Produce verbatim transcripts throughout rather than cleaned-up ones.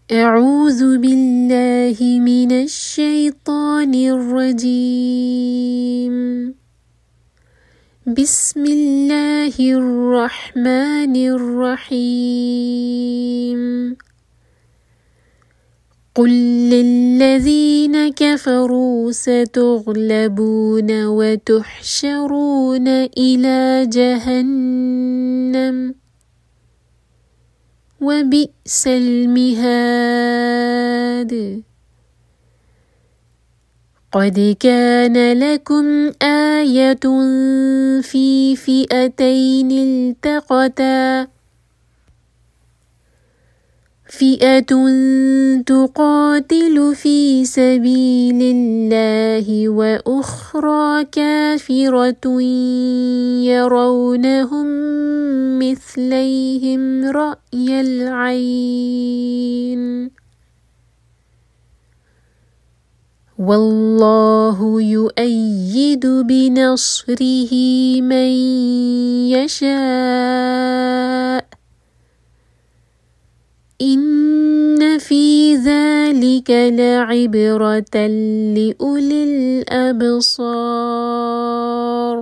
أعوذ بالله من الشيطان الرجيم. بسم الله الرحمن الرحيم. قل للذين كفروا ستغلبون وتحشرون إلى جهنم وبئس المهاد. قد كان لكم آية في فئتين التقتا، فئة تقاتل في سبيل الله وأخرى كافرة يرونهم مثليهم رأي العين، والله يؤيد بنصره من يشاء. إن في ذلك لعبرة لأولي الأبصار.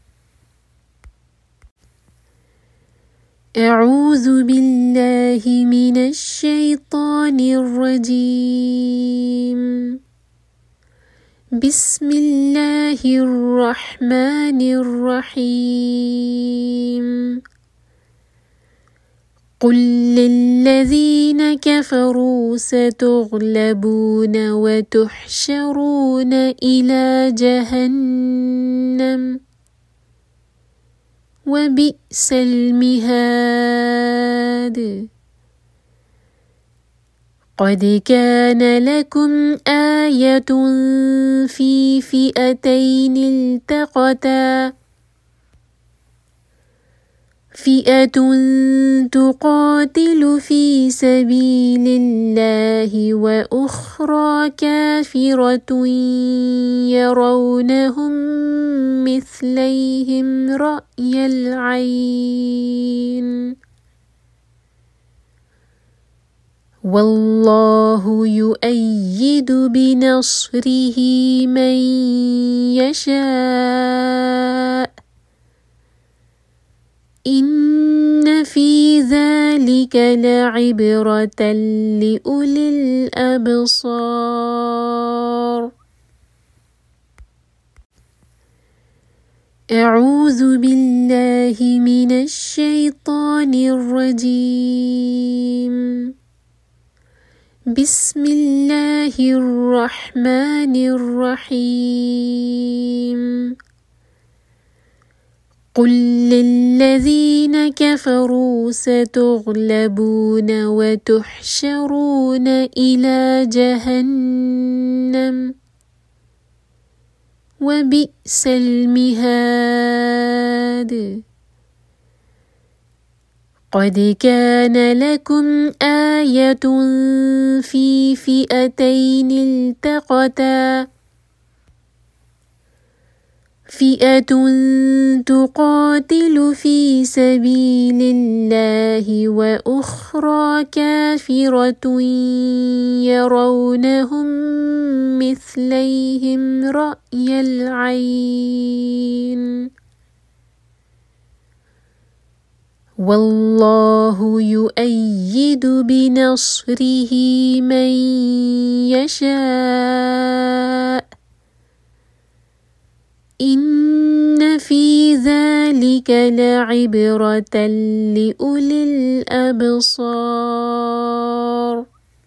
أعوذ بالله من الشيطان الرجيم. بسم الله الرحمن الرحيم. قل للذين كفروا ستغلبون وتحشرون إلى جهنم وبئس المهاد. قد كان لكم آية في فئتين التقتا، فئة تقاتل في سبيل الله وأخرى كافرة يرونهم مثليهم رأي العين، والله يؤيد بنصره من يشاء. إن في ذلك لعبرة لأولي الأبصار. أعوذ بالله من الشيطان الرجيم. بسم الله الرحمن الرحيم. قل للذين كفروا ستغلبون وتحشرون إلى جهنم وبئس المهاد. قد كان لكم آية في فئتين التقتا، فئة تقاتل في سبيل الله وأخرى كافرة يرونهم مثليهم رأي العين، والله يؤيد بنصره من يشاء. إن في ذلك لعبرة لأولي الأبصار.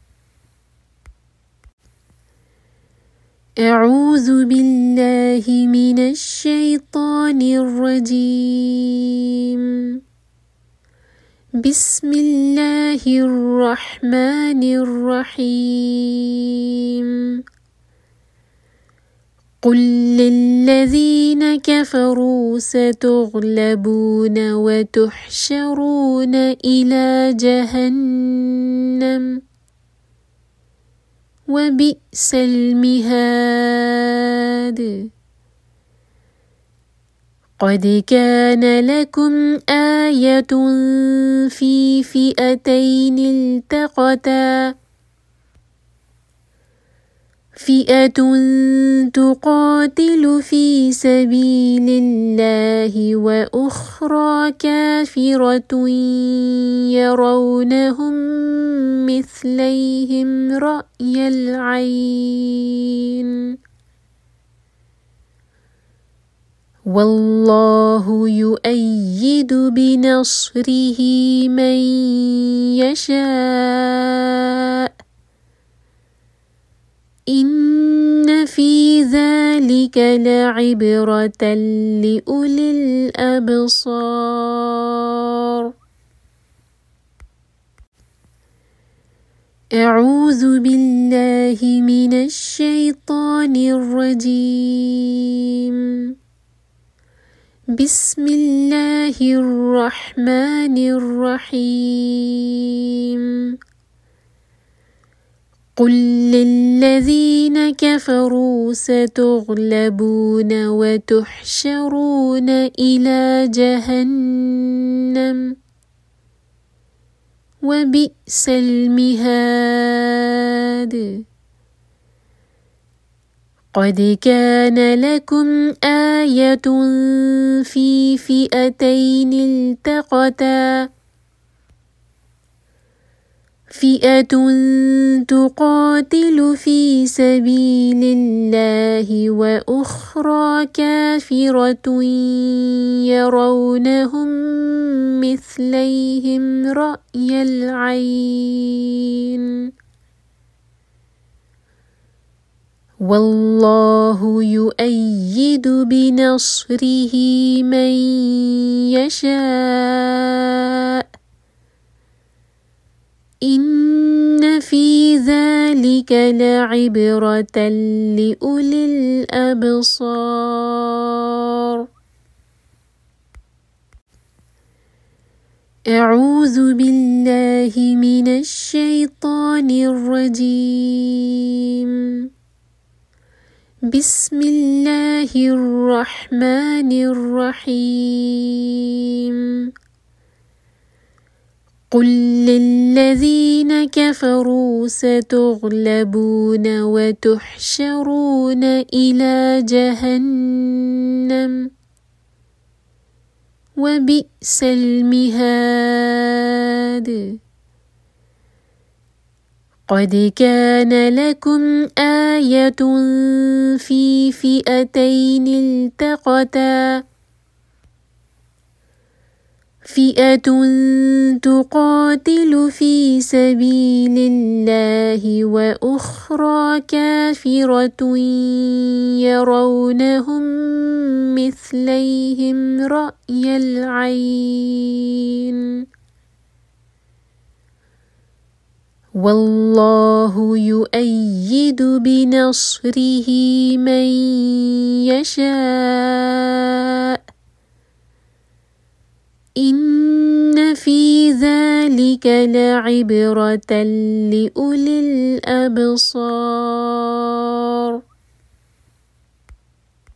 أعوذ بالله من الشيطان الرجيم. بسم الله الرحمن الرحيم. قل للذين كفروا ستغلبون وتحشرون إلى جهنم وبئس المهاد. قد كان لكم آية في فئتين التقتا، فئة تقاتل في سبيل الله وأخرى كافرة يرونهم مثليهم رأي العين والله يؤيد بنصره من يشاء إن في ذلك لعبرة لأولي الأبصار. أعوذ بالله من الشيطان الرجيم. بسم الله الرحمن الرحيم. قل للذين كفروا ستغلبون وتحشرون إلى جهنم وبئس المهاد. قد كان لكم آية في فئتين التقتا فئة تقاتل في سبيل الله وأخرى كافرة يرونهم مثليهم رأي العين والله يؤيد بنصره من يشاء إن في ذلك لعبرة لأولي الأبصار. أعوذ بالله من الشيطان الرجيم. بسم الله الرحمن الرحيم. قل للذين كفروا ستغلبون وتحشرون إلى جهنم وبئس المهاد. قد كان لكم آية في فئتين التقتا فئة تقاتل في سبيل الله وأخرى كافرة يرونهم مثليهم رأي العين والله يؤيد بنصره من يشاء إن في ذلك لعبرة لأولي الأبصار.